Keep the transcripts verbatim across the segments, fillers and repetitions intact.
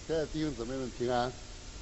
亲爱的弟兄姊妹们平安，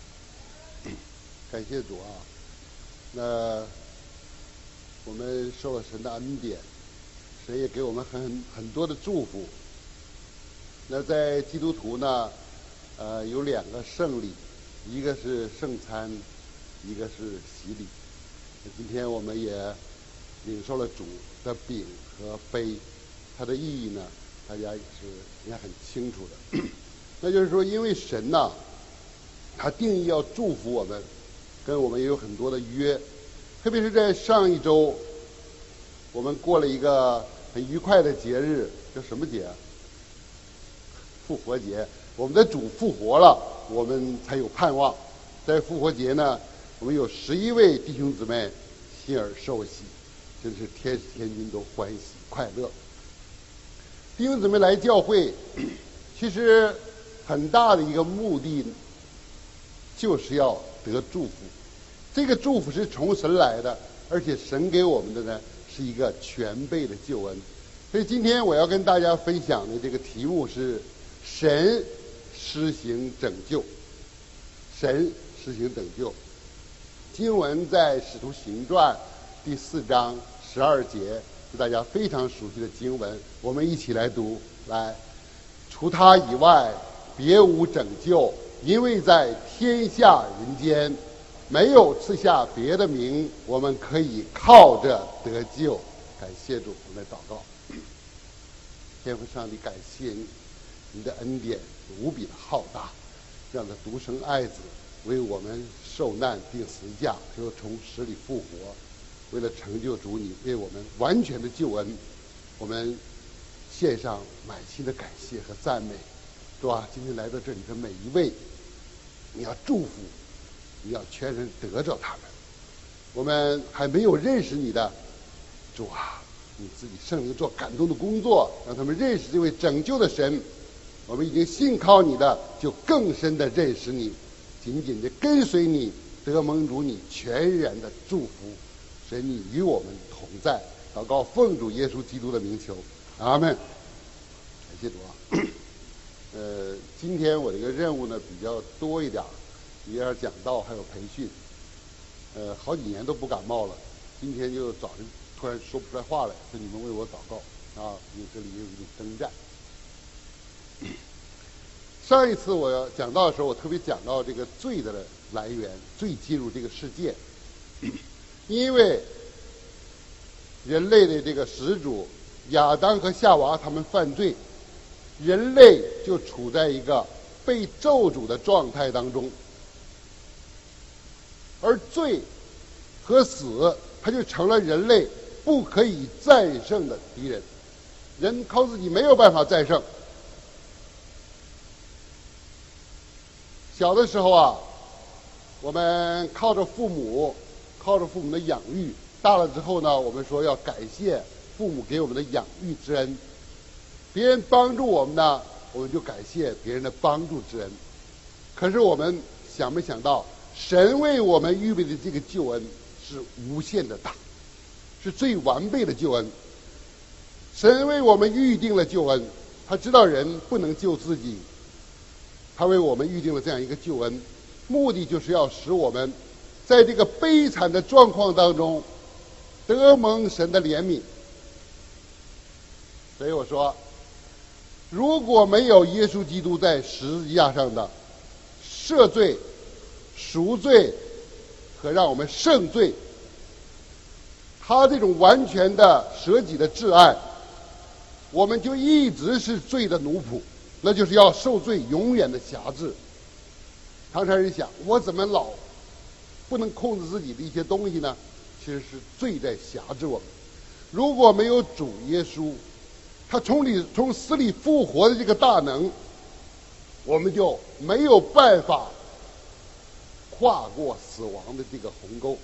感谢主啊！那我们受了神的恩典，神也给我们很很多的祝福。那在基督徒呢，呃，有两个圣礼，一个是圣餐，一个是洗礼。那今天我们也领受了主的饼和杯，它的意义呢，大家也是应该很清楚的。那就是说，因为神呐、啊，他定义要祝福我们，跟我们也有很多的约，特别是在上一周，我们过了一个很愉快的节日，叫什么节啊？复活节。我们的主复活了，我们才有盼望。在复活节呢，我们有十一位弟兄姊妹心而受洗，真是天使天君都欢喜快乐。弟兄姊妹来教会，其实很大的一个目的就是要得祝福，这个祝福是从神来的，而且神给我们的呢是一个全备的救恩。所以今天我要跟大家分享的这个题目是神施行拯救。神施行拯救，经文在使徒行传第四章十二节，是大家非常熟悉的经文，我们一起来读。来，除他以外别无拯救，因为在天下人间没有赐下别的名，我们可以靠着得救。感谢主，我们来祷告。天父上帝，感谢你，你的恩典无比的浩大，让他独生爱子为我们受难定十字架，又从死里复活，为了成就主你为我们完全的救恩，我们献上满心的感谢和赞美。主啊，今天来到这里的每一位，你要祝福，你要全然得着他们。我们还没有认识你的主啊，你自己圣灵做感动的工作，让他们认识这位拯救的神。我们已经信靠你的，就更深的认识你，紧紧的跟随你，得蒙主你全然的祝福。神，你与我们同在。祷告奉主耶稣基督的名求，阿门。感谢主啊。呃，今天我这个任务呢比较多一点，有点讲道，还有培训。呃，好几年都不感冒了，今天就早晨突然说不出来话来，说你们为我祷告啊，因为这里有一种征战。上一次我讲到的时候，我特别讲到这个罪的来源，罪进入这个世界，因为人类的这个始祖亚当和夏娃他们犯罪，人类就处在一个被咒诅的状态当中，而罪和死，它就成了人类不可以战胜的敌人，人靠自己没有办法战胜。小的时候啊，我们靠着父母，靠着父母的养育，大了之后呢，我们说要感谢父母给我们的养育之恩。别人帮助我们呢，我们就感谢别人的帮助之恩。可是我们想没想到，神为我们预备的这个救恩是无限的大，是最完备的救恩。神为我们预定了救恩，他知道人不能救自己，他为我们预定了这样一个救恩，目的就是要使我们在这个悲惨的状况当中得蒙神的怜悯。所以我说，如果没有耶稣基督在十字架上的赦罪、赎罪和让我们胜罪，他这种完全的舍己的挚爱，我们就一直是罪的奴仆，那就是要受罪永远的辖制。常常人想，我怎么老不能控制自己的一些东西呢？其实是罪在辖制我们。如果没有主耶稣，他从里从死里复活的这个大能，我们就没有办法跨过死亡的这个鸿沟。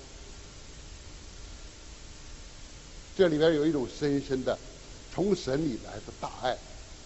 这里边有一种深深的从神里来的大爱。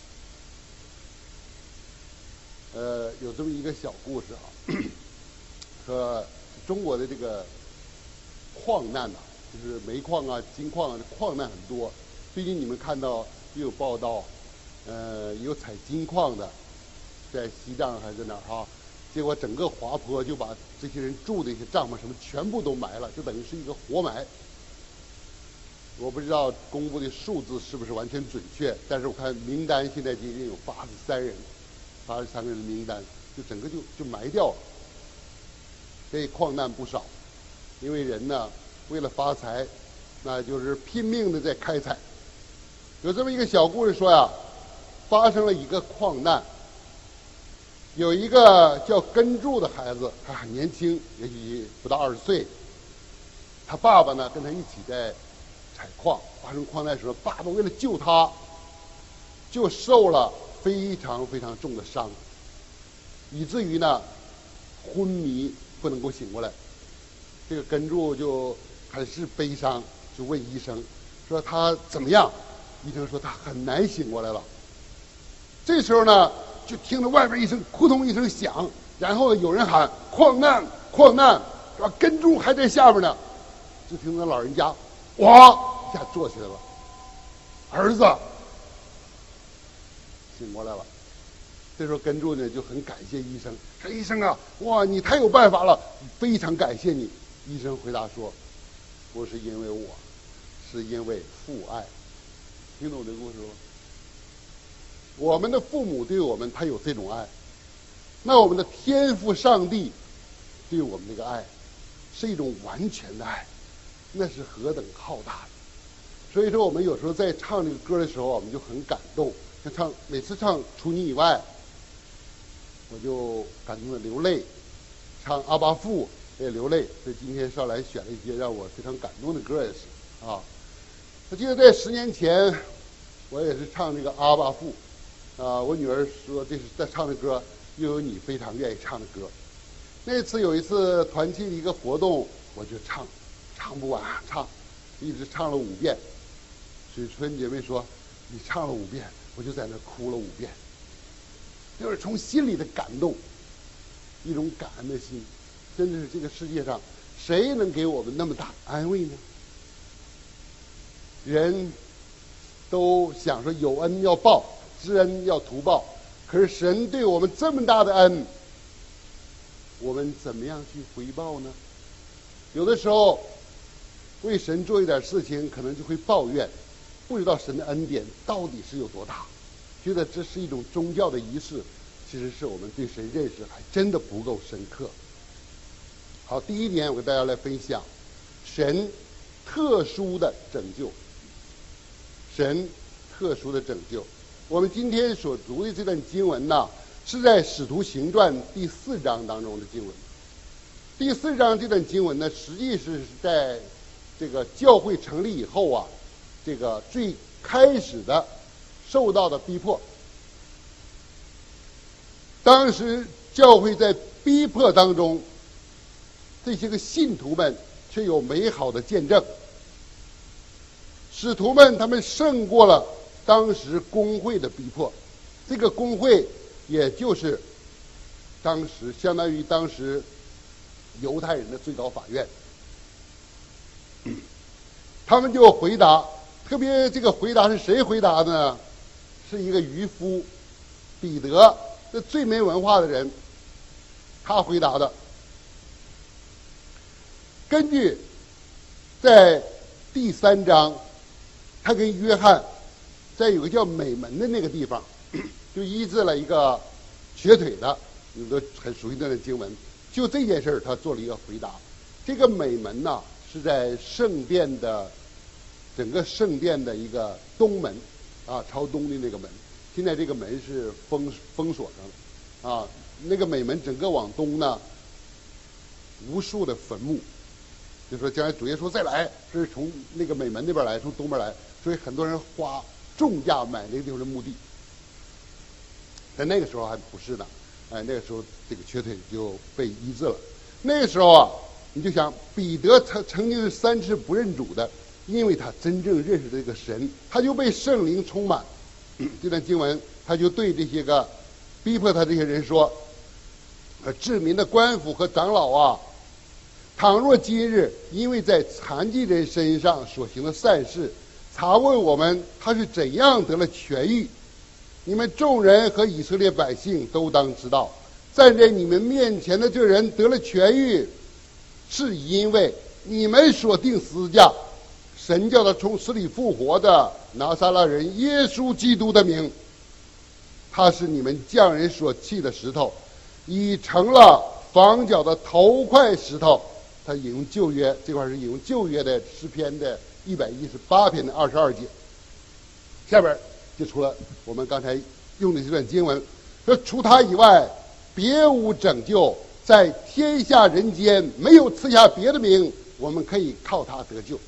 呃，有这么一个小故事啊，说中国的这个矿难呐、啊，就是煤矿啊、金矿啊，矿难很多。最近你们看到也有报道，呃，有采金矿的， 在西藏还是哪儿哈，结果整个滑坡就把这些人住的一些帐篷什么全部都埋了，就等于是一个活埋。我不知道公布的数字是不是完全准确，但是我看名单现在仅仅有八十三人，八十三个人的名单，就整个就就埋掉了。这矿难不少，因为人呢为了发财，那就是拼命的在开采。有这么一个小故事说呀，发生了一个矿难，有一个叫根柱的孩子，他很年轻，也许不到二十岁，他爸爸呢跟他一起在采矿，发生矿难的时候，爸爸为了救他，就受了非常非常重的伤，以至于呢昏迷不能够醒过来。这个根柱就很是悲伤，就问医生说他怎么样？医生说他很难醒过来了。这时候呢，就听着外边一声扑通一声响，然后有人喊矿难矿难，是吧？根柱还在下边呢，就听到老人家哇一下坐起来了，儿子醒过来了。这时候根柱呢就很感谢医生，说医生啊，哇你太有办法了，非常感谢你。医生回答说，不是因为我，是因为父爱。听懂这个故事吗？我们的父母对我们他有这种爱，那我们的天父上帝对我们这个爱是一种完全的爱，那是何等浩大的。所以说我们有时候在唱这个歌的时候，我们就很感动，像唱每次唱除你以外我就感动的流泪，唱阿爸父也流泪。所以今天上来选了一些让我非常感动的歌也是啊。我记得在十年前我也是唱这个阿爸父啊，我女儿说这是在唱的歌，又有你非常愿意唱的歌。那次有一次团契的一个活动，我就唱，唱不完唱，一直唱了五遍。水春姐妹说你唱了五遍，我就在那哭了五遍，就是从心里的感动，一种感恩的心。真的是这个世界上谁能给我们那么大的安慰呢？人都想说有恩要报，知恩要图报，可是神对我们这么大的恩，我们怎么样去回报呢？有的时候为神做一点事情，可能就会抱怨，不知道神的恩典到底是有多大，觉得这是一种宗教的仪式，其实是我们对神认识还真的不够深刻。好，第一点我跟大家来分享神特殊的拯救。神特殊的拯救，我们今天所读的这段经文呢，是在《使徒行传》第四章当中的经文。第四章这段经文呢，实际是在这个教会成立以后啊，这个最开始的受到的逼迫。当时教会在逼迫当中，这些个信徒们却有美好的见证。使徒们他们胜过了当时公会的逼迫，这个公会也就是当时相当于当时犹太人的最高法院。他们就回答，特别这个回答是谁回答的呢？是一个渔夫彼得，这最没文化的人，他回答的。根据在第三章，他跟约翰在有个叫美门的那个地方，就医治了一个瘸腿的，你们都很熟悉那段经文。就这件事儿，他做了一个回答。这个美门呢，是在圣殿的整个圣殿的一个东门，啊，朝东的那个门。现在这个门是封封锁上了，啊，那个美门整个往东呢，无数的坟墓。就说将来主耶稣再来，是从那个美门那边来，从东边来，所以很多人花重价买那个地方的墓地。在那个时候还不是呢，哎，那个时候这个瘸腿就被医治了。那个时候啊，你就想彼得他曾经是三次不认主的，因为他真正认识这个神，他就被圣灵充满。这段经文，他就对这些个逼迫他这些人说：“呃，治民的官府和长老啊。”倘若今日因为在残疾人身上所行的善事，查问我们他是怎样得了痊愈， 你们众人和以色列百姓都当知道，站在你们面前的这人得了痊愈，是因为你们所定十字架，神叫他从死里复活的拿撒勒人耶稣基督的名。他是你们匠人所弃的石头，已成了房角的头块石头。他引用旧约，这块是引用旧约的诗篇的一百一十八篇的二十二节。下边就除了我们刚才用的这段经文，说除他以外别无拯救，在天下人间没有赐下别的名，我们可以靠他得救。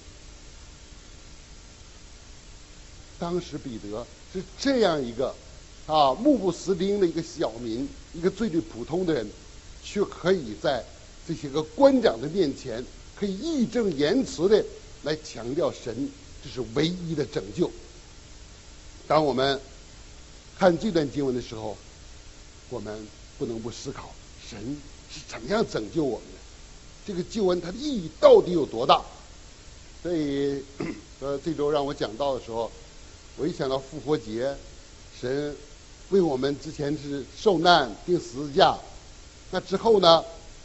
当时彼得是这样一个啊目不识丁的一个小民，一个最最普通的人，却可以在这些个官长的面前，可以义正言辞的来强调神这是唯一的拯救。当我们看这段经文的时候，我们不能不思考神是怎么样拯救我们的，这个救恩它的意义到底有多大。所以呃这周让我讲道的时候，我一想到复活节，神为我们之前是受难钉十字架，那之后呢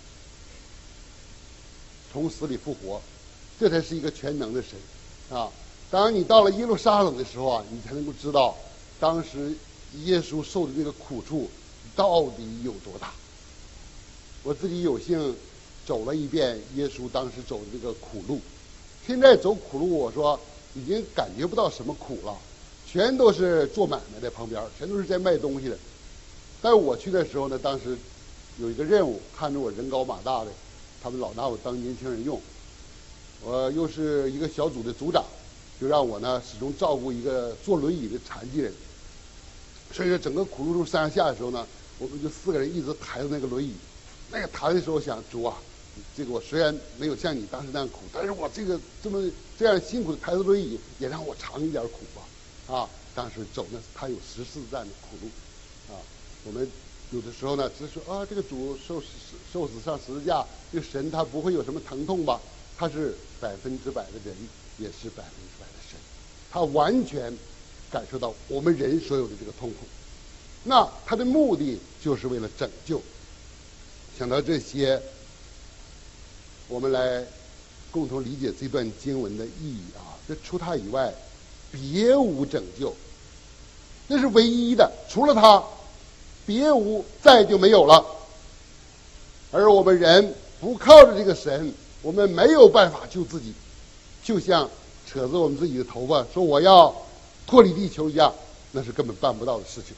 从死里复活，这才是一个全能的神啊！当你到了耶路撒冷的时候啊，你才能够知道当时耶稣受的这个苦处到底有多大。我自己有幸走了一遍耶稣当时走的这个苦路，现在走苦路，我说已经感觉不到什么苦了，全都是做买卖的旁边，全都是在卖东西的。但是我去的时候呢，当时有一个任务，看着我人高马大的，他们老拿我当年轻人用，我又是一个小组的组长，就让我呢始终照顾一个坐轮椅的残疾人。所以说整个苦路中上下的时候呢，我们就四个人一直抬着那个轮椅。那个抬的时候想，主啊，这个我虽然没有像你当时那样苦，但是我这个这么这样辛苦的抬着轮椅，也让我尝一点苦吧。啊，当时走呢，他有十四站的苦路，啊，我们有的时候呢，只是说啊，这个主受死受死上十字架，这个神他不会有什么疼痛吧？他是百分之百的人，也是百分之百的神，他完全感受到我们人所有的这个痛苦。那他的目的就是为了拯救。想到这些，我们来共同理解这段经文的意义啊！这除他以外，别无拯救，那是唯一的，除了他，别无，再就没有了。而我们人不靠着这个神，我们没有办法救自己，就像扯着我们自己的头发说我要脱离地球一样，那是根本办不到的事情。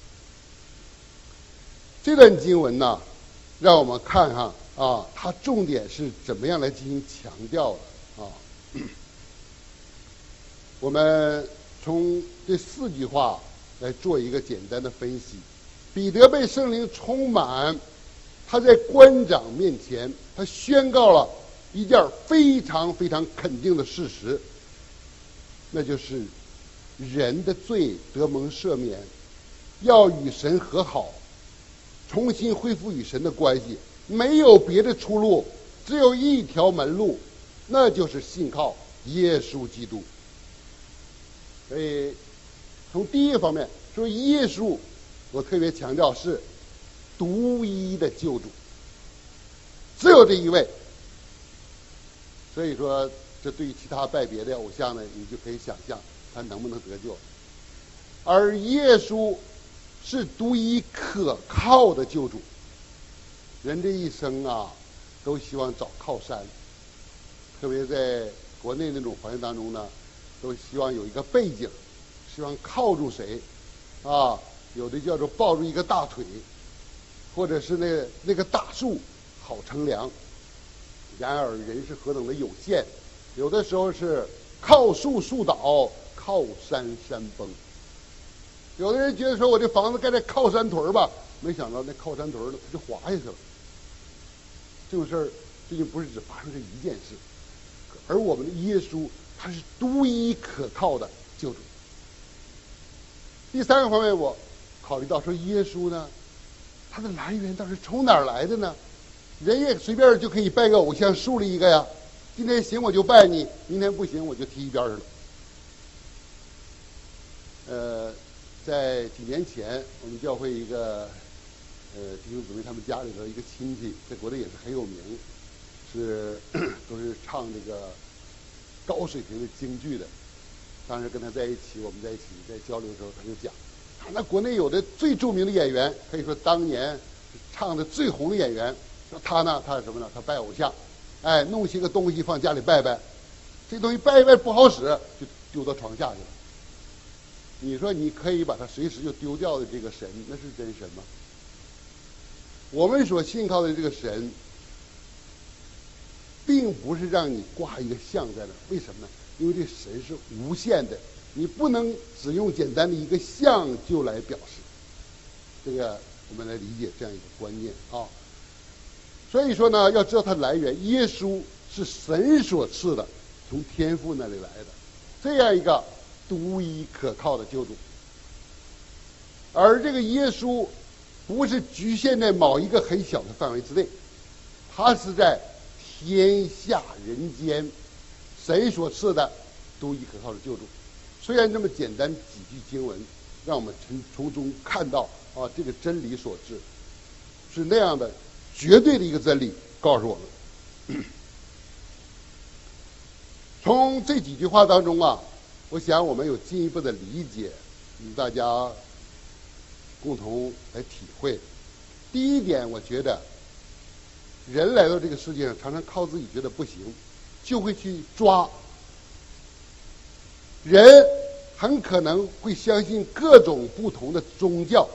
这段经文呢，让我们看哈啊，它重点是怎么样来进行强调的啊？我们从这四句话来做一个简单的分析。彼得被圣灵充满，他在官长面前，他宣告了一件非常非常肯定的事实，那就是人的罪得蒙赦免，要与神和好，重新恢复与神的关系，没有别的出路，只有一条门路，那就是信靠耶稣基督。所以从第一个方面说，耶稣我特别强调是独一的救主，只有这一位。所以说这对于其他拜别的偶像呢，你就可以想象他能不能得救。而耶稣是独一可靠的救主。人这一生啊，都希望找靠山，特别在国内那种环境当中呢，都希望有一个背景，希望靠住谁啊？有的叫做抱住一个大腿，或者是那那个大树好乘凉。然而人是何等的有限，有的时候是靠树树倒，靠山山崩。有的人觉得说我这房子盖在靠山屯吧，没想到那靠山屯呢，它就滑下去了。这种事儿最近不是只发生这一件事，而我们的耶稣他是独一可靠的救主。第三个方面，我考虑到说耶稣呢，他的来源到底是从哪儿来的呢？人也随便就可以拜个偶像树立一个呀，今天行我就拜你，明天不行我就踢一边去了。呃， 在几年前，我们教会一个呃弟兄姊妹他们家里头一个亲戚，在国内也是很有名，是都是唱这个高水平的京剧的。当时跟他在一起，我们在一起在交流的时候，他就讲，啊，那国内有的最著名的演员，可以说当年唱的最红的演员，说他呢，他是什么呢？他拜偶像，哎，弄些个东西放家里拜拜，这东西拜一拜不好使，就丢到床下去了。你说你可以把它随时就丢掉的这个神，那是真神吗？我们所信靠的这个神，并不是让你挂一个像在那，为什么呢？因为这神是无限的，你不能只用简单的一个像就来表示。这个我们来理解这样一个观念啊。所以说呢，要知道它来源，耶稣是神所赐的，从天父那里来的，这样一个独一可靠的救主。而这个耶稣不是局限在某一个很小的范围之内，他是在天下人间神所赐的独一可靠的救主。虽然这么简单几句经文，让我们从从中看到啊，这个真理所致是那样的绝对的一个真理，告诉我们。从这几句话当中啊，我想我们有进一步的理解，与大家共同来体会。第一点，我觉得人来到这个世界上，常常靠自己觉得不行，就会去抓。人很可能会相信各种不同的宗教，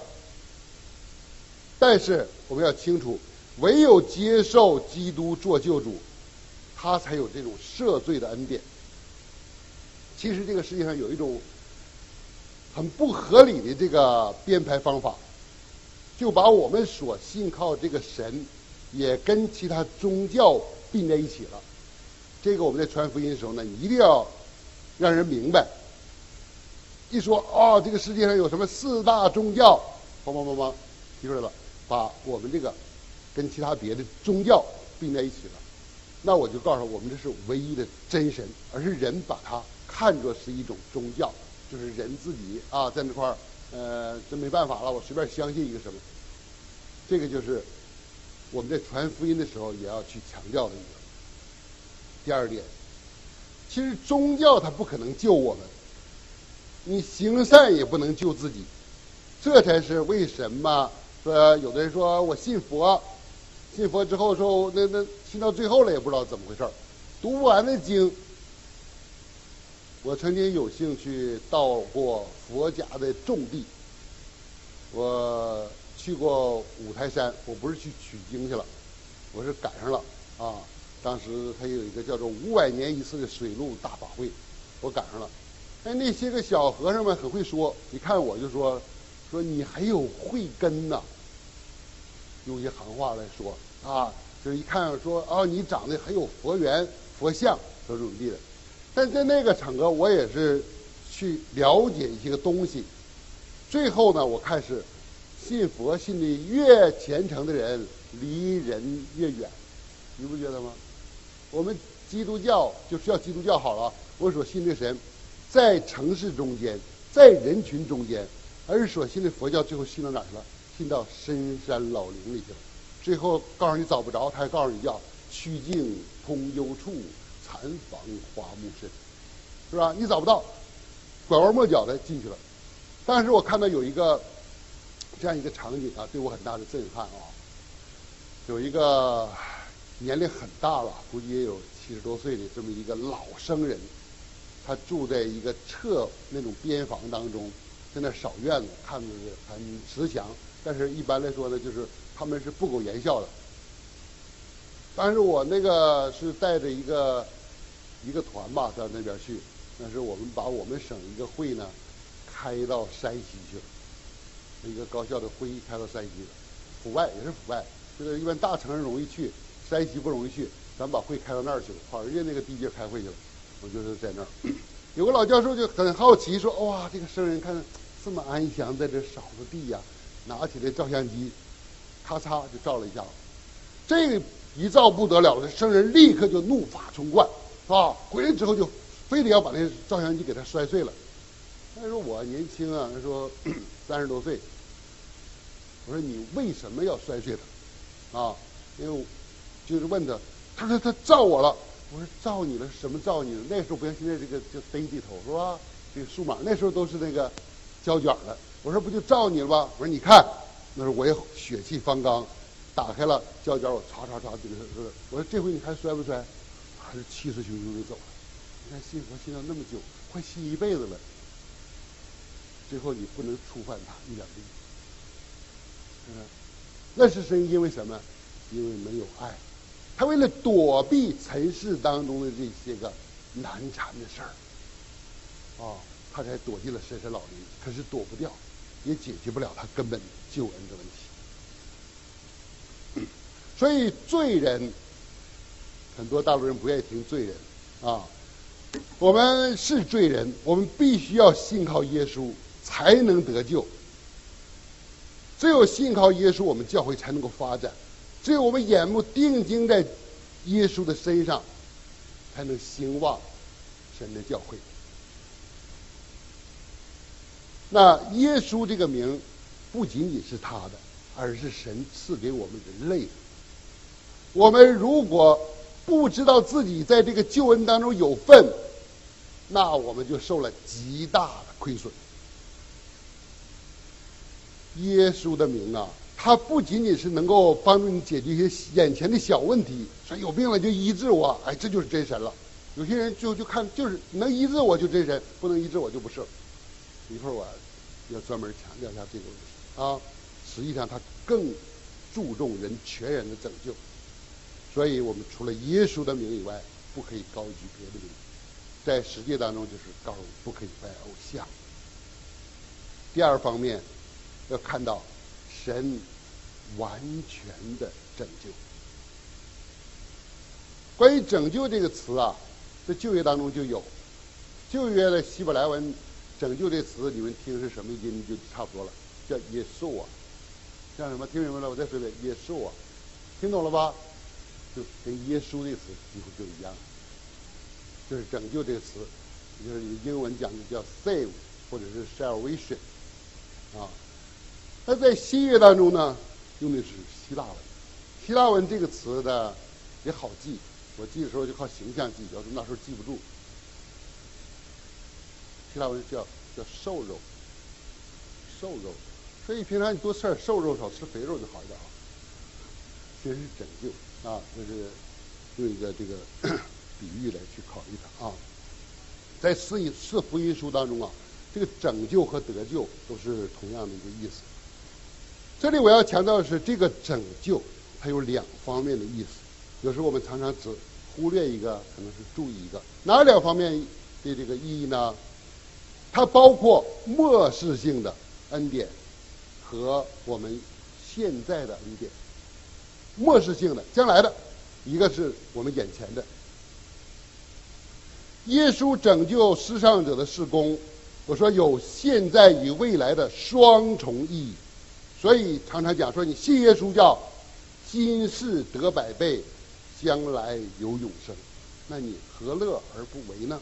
但是我们要清楚，唯有接受基督做救主，他才有这种赦罪的恩典。其实这个世界上有一种很不合理的这个编排方法，就把我们所信靠这个神也跟其他宗教并在一起了。这个我们在传福音的时候呢，你一定要让人明白。一说哦，这个世界上有什么四大宗教，梆梆梆梆提出来了，把我们这个跟其他别的宗教并在一起了。那我就告诉我们，这是唯一的真神，而是人把它看作是一种宗教，就是人自己啊在那块儿，呃，这没办法了，我随便相信一个什么。这个就是我们在传福音的时候也要去强调的一个。第二点，其实宗教它不可能救我们，你行善也不能救自己，这才是为什么说有的人说我信佛，信佛之后说那那信到最后了也不知道怎么回事儿，读不完的经。我曾经有幸去到过佛家的重地，我去过五台山，我不是去取经去了，我是赶上了啊。当时他有一个叫做五百年一次的水陆大法会，我赶上了。哎，那些个小和尚们很会说，一看我就说，说你还有慧根呢，用一些行话来说啊，就是一看说啊，你长得很有佛缘、佛像，都是努力的。但在那个场合，我也是去了解一些个东西。最后呢，我看是信佛信的越虔诚的人，离人越远，你不觉得吗？我们基督教就是要基督教好了，我所信的神，在城市中间，在人群中间，而所信的佛教最后信到哪儿去了？信到深山老林里去了。最后告诉你找不着，他还告诉你叫曲径通幽处，残房花木深，是吧？你找不到，拐弯抹角的进去了。当时我看到有一个这样一个场景啊，对我很大的震撼啊。有一个年龄很大了，估计也有七十多岁的这么一个老僧人，他住在一个侧那种边房当中，在那扫院子，看着是很慈祥，但是一般来说呢，就是他们是不苟言笑的。当时我那个是带着一个一个团吧到那边去，那是我们把我们省一个会呢开到山西去了，一个高校的会议开到山西了，阜外也是阜外，就是一般大城市容易去，山西不容易去，咱把会开到那儿去了，跑人家那个地界开会去了，我就是在那儿。有个老教授就很好奇说，哇，这个僧人看这么安详，在这扫着地呀、啊，拿起来照相机，咔嚓就照了一下，这个一照不得了了，僧人立刻就怒发冲冠，啊，回来之后就非得要把那照相机给他摔碎了。 他说我年轻啊，他说三十多岁。我说你为什么要摔碎它？啊，因为就是问他，他说他照我了。我说照你了，什么照你了？那时候不像现在这个叫飞地头是吧？这个数码那时候都是那个胶卷的。我说不就照你了吗？我说你看，那时候我也血气方刚，打开了胶卷，我唰唰唰这个，我说这回你还摔不摔？还是气势汹汹的走了。你看信佛信了那么久，快信一辈子了，最后你不能触犯他一两句。嗯，那是是因为什么？因为没有爱。他为了躲避尘世当中的这些个难缠的事儿，啊，他才躲进了深山老林。可是躲不掉，也解决不了他根本救恩的问题。所以罪人，很多大陆人不愿意听罪人啊。我们是罪人，我们必须要信靠耶稣才能得救。只有信靠耶稣，我们教会才能够发展。只有我们眼目定睛在耶稣的身上，才能兴旺神的教会。那耶稣这个名不仅仅是他的，而是神赐给我们人类的。我们如果不知道自己在这个救恩当中有份，那我们就受了极大的亏损。耶稣的名啊，它不仅仅是能够帮助你解决一些眼前的小问题，说有病了就医治我，哎，这就是真神了。有些人就就看就是能医治我就真神，不能医治我就不是。一会儿我要专门强调一下这个问题啊。实际上他更注重人全然的拯救，所以我们除了耶稣的名以外，不可以高举别的名。在世界当中就是告诉不可以拜偶像。第二方面，要看到神完全的拯救。关于拯救这个词啊，在旧约当中就有。旧约的希伯来文拯救这词，你们听是什么音就差不多了，叫耶稣啊。像什么？听明白了？我再说一遍，耶稣啊，听懂了吧？就跟耶稣这个词几乎就一样，就是拯救这个词，就是英文讲的叫 save 或者是 salvation 啊。那在新约当中呢，用的是希腊文。希腊文这个词呢也好记，我记的时候就靠形象记，要是那时候记不住。希腊文叫叫瘦肉，瘦肉。所以平常你多吃点瘦肉，少吃肥肉就好一点啊。这是拯救啊，这是用一个这个比喻来去考虑它啊。在四四福音书当中啊，这个拯救和得救都是同样的一个意思。这里我要强调的是，这个拯救它有两方面的意思。有时候我们常常只忽略一个，可能是注意一个。哪两方面的这个意义呢？它包括末世性的恩典和我们现在的恩典。末世性的，将来的，一个是我们眼前的。耶稣拯救世上者的事工，我说有现在与未来的双重意义。所以常常讲说，你信耶稣叫今世得百倍，将来有永生，那你何乐而不为呢？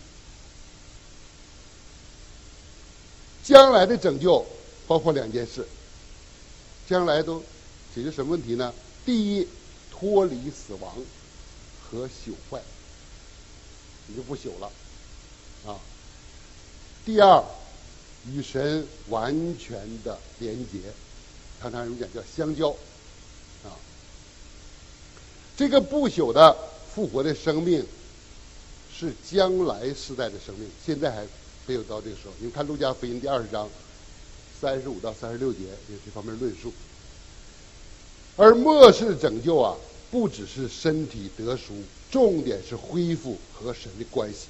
将来的拯救包括两件事，将来都解决什么问题呢？第一，脱离死亡和朽坏，你就不朽了啊。第二，与神完全的连结，常常人讲叫相交啊。这个不朽的复活的生命是将来世代的生命，现在还没有到这个时候。你们看路加福音第二十章三十五到三十六节有这方面论述。而末世拯救啊，不只是身体得赎，重点是恢复和神的关系。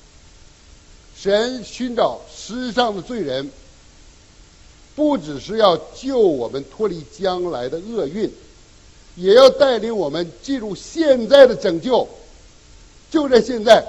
神寻找世上的罪人，不只是要救我们脱离将来的厄运，也要带领我们进入现在的拯救，就在现在。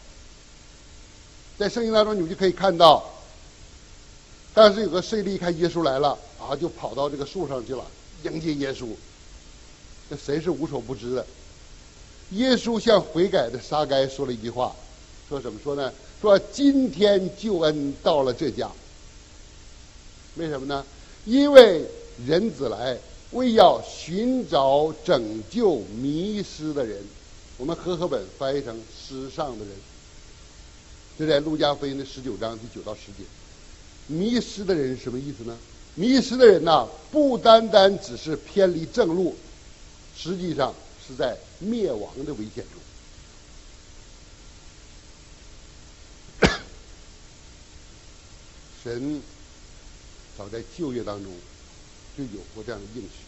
在圣经当中，你们就可以看到，当时有个税吏看耶稣来了啊，就跑到这个树上去了，迎接耶稣。那谁是无所不知的？耶稣向悔改的撒该说了一句话，说怎么说呢？ 说今天救恩到了这家。为什么呢？因为人子来为要寻找拯救迷失的人。我们和合本翻译成失丧的人。这在路加福音的十九章第九到十节。迷失的人是什么意思呢？迷失的人呐、啊，不单单只是偏离正路，实际上是在灭亡的危险中。神早在旧约当中就有过这样的应许，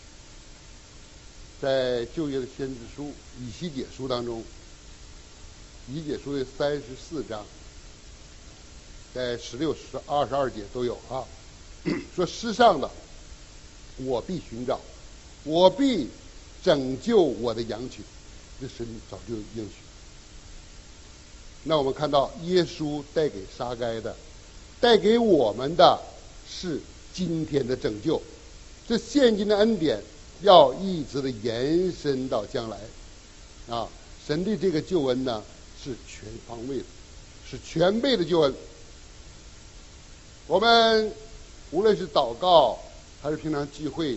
在旧约的先知书以西结书当中，以西结书的三十四章，在十六、十二十二节都有啊。说世上的我必寻找，我必拯救我的羊群，这神早就应许。那我们看到耶稣带给撒该的，带给我们的是今天的拯救，这现今的恩典要一直的延伸到将来啊！神的这个救恩呢是全方位的，是全备的救恩。我们无论是祷告还是平常聚会，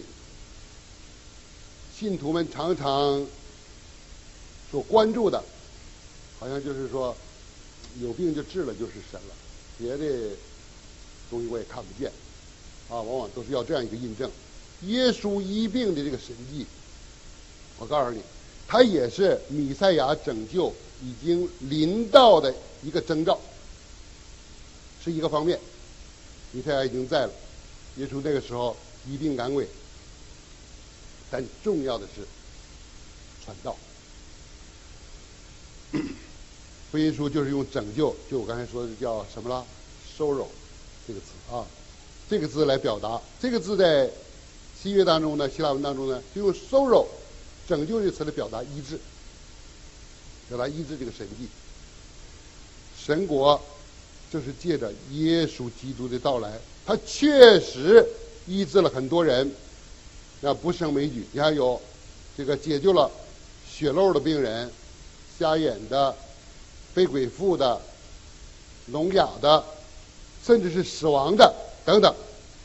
信徒们常常所关注的，好像就是说有病就治了就是神了，别的东西我也看不见啊，往往都是要这样一个印证。耶稣医病的这个神迹，我告诉你，它也是弥赛亚拯救已经临到的一个征兆，是一个方面。弥赛亚已经在了，耶稣那个时候医病赶鬼，但重要的是传道。福音书就是用拯救，就我刚才说的叫什么了 ？sorrow 这个词啊，这个字来表达。这个字在新约当中呢，希腊文当中呢，就用 sorrow 拯救这个词来表达医治，表达医治这个神迹。神国就是借着耶稣基督的到来，他确实医治了很多人，那不胜枚举。你看有这个解救了血漏的病人、瞎眼的、非鬼妇的、聋哑的，甚至是死亡的等等，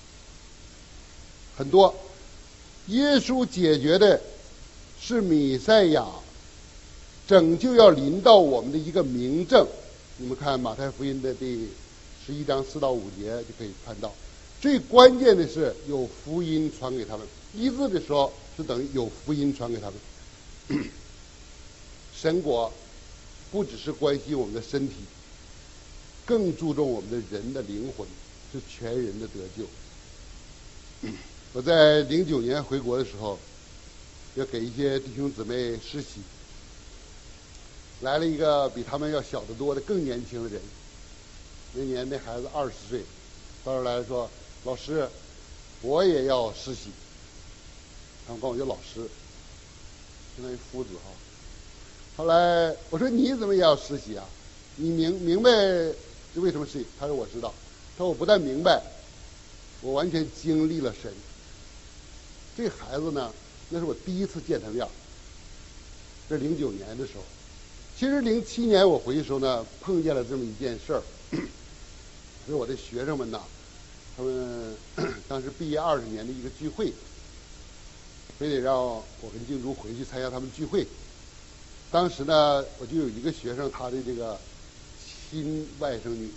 很多。耶稣解决的是弥赛亚拯救要临到我们的一个明证。你们看马太福音的第十一章四到五节就可以看到，最关键的是有福音传给他们。医治的时候是等于有福音传给他们。神国不只是关心我们的身体，更注重我们的人的灵魂，是全人的得救。我在零九年回国的时候，要给一些弟兄姊妹实习，来了一个比他们要小得多的更年轻的人。那年那孩子二十岁，到这儿来说：“老师，我也要实习。”他们管我叫老师，相当于夫子哈。后来我说：“你怎么也要实习啊？你明明白这为什么实习？”他说：“我知道。”他说：“我不但明白，我完全经历了神。”这个孩子呢，那是我第一次见他面，这零九年的时候。其实零七年我回去的时候呢，碰见了这么一件事儿，是我的学生们呐，他们当时毕业二十年的一个聚会，非得让我跟静茹回去参加他们聚会。当时呢，我就有一个学生，他的这个亲外甥女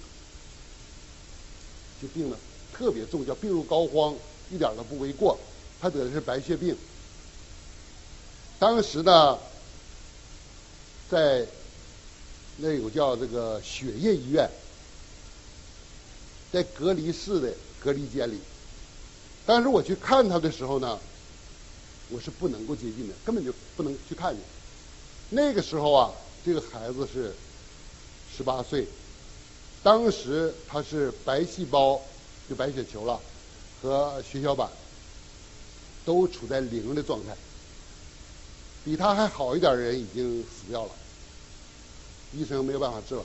就病了，特别重，叫病入膏肓，一点都不为过。他得的是白血病。当时呢，在那有叫这个血液医院，在隔离室的隔离间里。当时我去看他的时候呢，我是不能够接近的，根本就不能去看见。那个时候啊，这个孩子是十八岁，当时他是白细胞，就白血球了，和血小板都处在零的状态。比他还好一点的人已经死掉了，医生没有办法治了。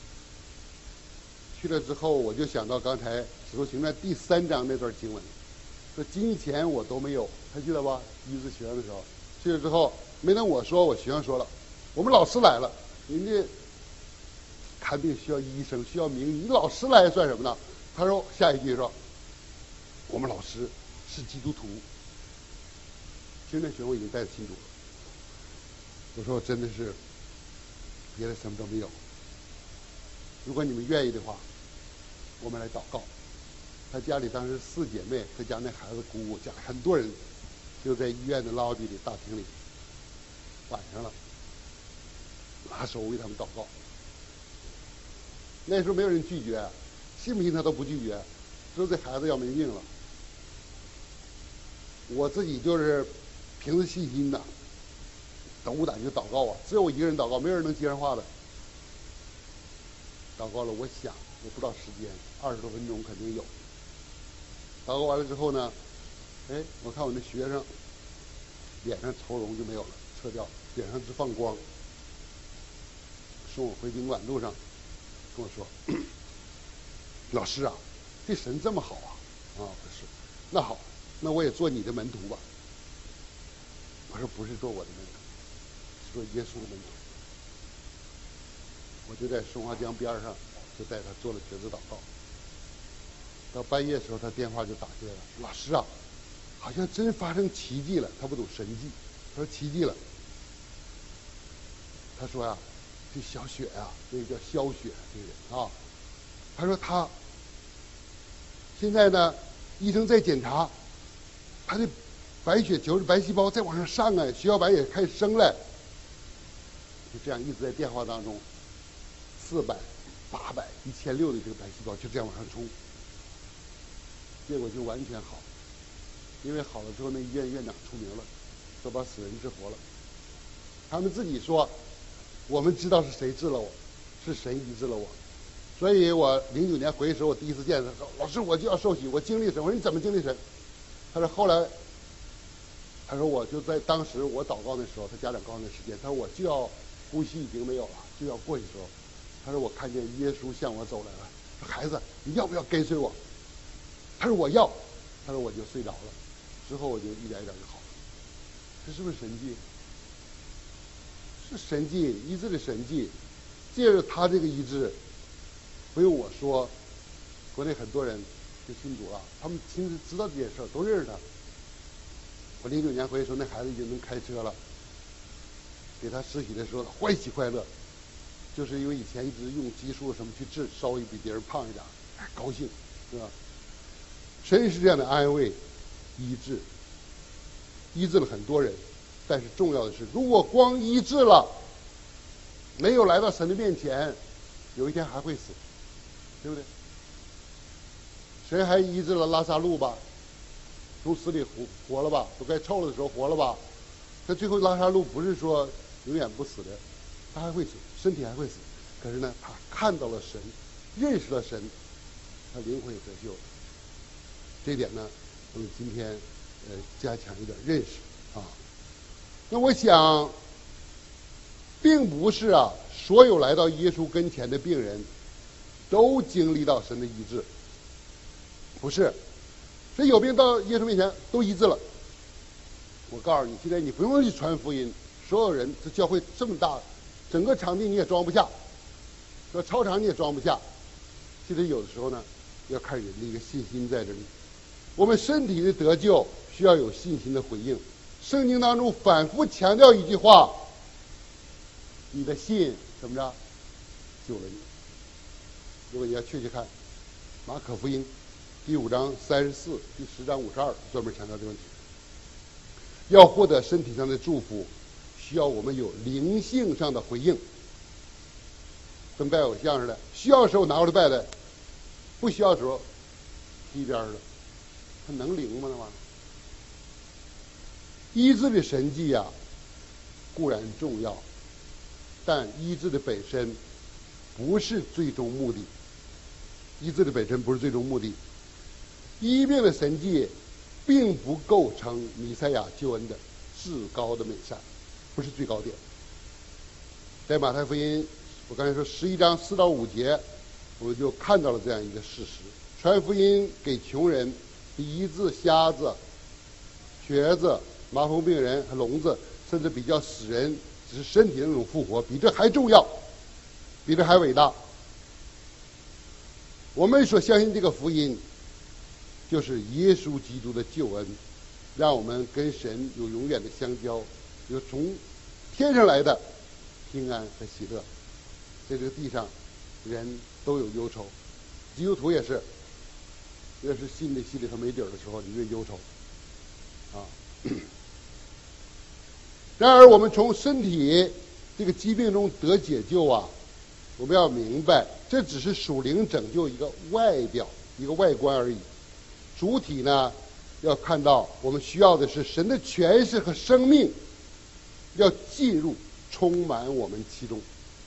去了之后，我就想到刚才《使徒行传》第三章那段经文，说金钱我都没有，还记得吧？医治学生的时候，去了之后没等我说，我学生说了，我们老师来了，人家看病需要医生，需要名医，你老师来算什么呢？他说下一句说，我们老师是基督徒。青年学我已经带着信主了。我说真的是别的什么都没有。如果你们愿意的话，我们来祷告。他家里当时四姐妹，他家那孩子姑姑，家里很多人，就在医院的 lobby 里大厅里，晚上了，拿手为他们祷告。那时候没有人拒绝，信不信他都不拒绝，说这孩子要没命了。我自己就是凭着信心呐，斗胆就祷告啊，只有我一个人祷告，没有人能接上话的。祷告了，我想我不知道时间，二十多分钟肯定有。祷告完了之后呢，哎，我看我那学生脸上愁容就没有了，撤掉，脸上直放光。送我回宾馆路上跟我说，老师啊，这神这么好啊！啊，我说那好，那我也做你的门徒吧。我说不是做我的门徒，是做耶稣的门徒。我就在松花江边上，就带他做了决志祷告。到半夜的时候，他电话就打进来了，说老师啊，好像真发生奇迹了。他不懂神迹，他说奇迹了。他说呀、啊，这小雪呀、啊，那个叫肖雪这个人啊，他说他现在呢，医生在检查，他的白血球的白细胞在往上上啊，血小板也开始升了。就这样一直在电话当中，四百、八百、一千六的这个白细胞就这样往上冲。结果就完全好，因为好了之后，那医院院长出名了，都把死人治活了。他们自己说，我们知道是谁治了我，是神医治了我。所以我零九年回去的时候，我第一次见他说：“老师，我就要受洗，我经历神。”我说：“你怎么经历神？”他说：“后来，他说我就在当时我祷告的时候，他家长告诉那时间，他说我就要呼吸已经没有了，就要过去的时候，他说我看见耶稣向我走来了，说孩子，你要不要跟随我？”他说我要，他说我就睡着了，之后我就一点一点就好了。这是不是神迹？是神迹，医治的神迹。借着他这个医治，不用我说，国内很多人就信主了，他们亲自知道这件事，都认识他。我零九年回去的时候，那孩子已经能开车了，给他施洗的时候欢喜快乐，就是因为以前一直用激素什么去治，稍微比别人胖一点，还高兴，是吧？神是这样的安慰、医治，医治了很多人，但是重要的是，如果光医治了，没有来到神的面前，有一天还会死，对不对？神还医治了拉撒路吧，从死里活活了吧，都该臭了的时候活了吧。但最后拉撒路不是说永远不死的，他还会死，身体还会死。可是呢，他看到了神，认识了神，他灵魂也得救了。这一点呢，我们今天呃加强一点认识啊。那我想，并不是啊，所有来到耶稣跟前的病人都经历到神的医治，不是。所以有病到耶稣面前都医治了。我告诉你，现在你不用去传福音，所有人，这教会这么大，整个场地你也装不下，这操场你也装不下。其实有的时候呢，要看人的一个信心在这里。我们身体的得救需要有信心的回应。圣经当中反复强调一句话：你的信怎么着救了你。如果你要确切看马可福音第五章三十四、第十章五十二，专门强调这个问题。要获得身体上的祝福，需要我们有灵性上的回应，跟拜偶像似的，需要的时候拿过来拜的，不需要的时候踢一边了。它能灵吗？那玩意儿？医治的神迹啊，固然重要，但医治的本身不是最终目的。医治的本身不是最终目的，医病的神迹并不构成弥赛亚救恩的至高的美善，不是最高点。在马太福音，我刚才说十一章四到五节，我们就看到了这样一个事实：传福音给穷人，比医治瞎子、瘸子、麻风病人和聋子，甚至比较死人只是身体的那种复活，比这还重要，比这还伟大。 我们所相信这个福音，就是耶稣基督的救恩，让我们跟神有永远的相交，有从天上来的平安和喜乐。在这个地上，人都有忧愁，基督徒也是。越是心里心里头没底儿的时候，你越忧愁啊。然而，我们从身体这个疾病中得解救啊，我们要明白，这只是属灵拯救一个外表、一个外观而已。主体呢，要看到我们需要的是神的权势和生命，要进入、充满我们其中。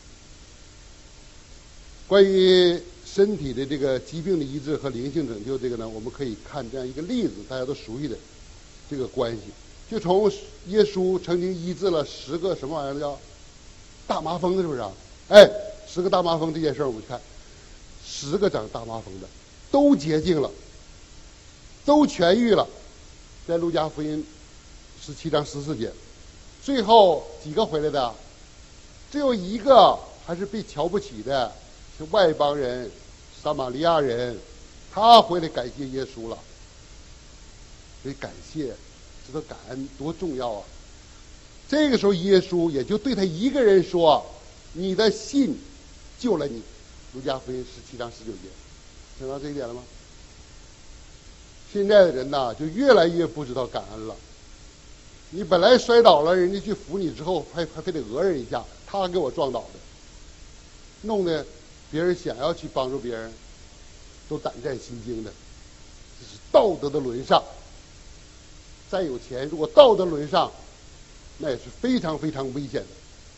关于身体的这个疾病的医治和灵性拯救，这个呢，我们可以看这样一个例子，大家都熟悉的这个关系。就从耶稣曾经医治了十个什么玩意儿叫大麻风，是不是啊？哎，十个大麻风这件事儿，我们看十个长大麻风的都洁净了，都痊愈了，在路加福音十七章十四节。最后几个回来的？只有一个还是被瞧不起的，是外邦人。撒玛利亚人，他回来感谢耶稣了。所以感谢，知道感恩多重要啊！这个时候，耶稣也就对他一个人说：“你的信救了你。”路加福音十七章十九节，听到这一点了吗？现在的人呐，就越来越不知道感恩了。你本来摔倒了，人家去扶你之后，还还非得讹人一下，他给我撞倒的，弄得别人想要去帮助别人，都胆战心惊的。这是道德的沦丧。再有钱，如果道德沦丧，那也是非常非常危险的。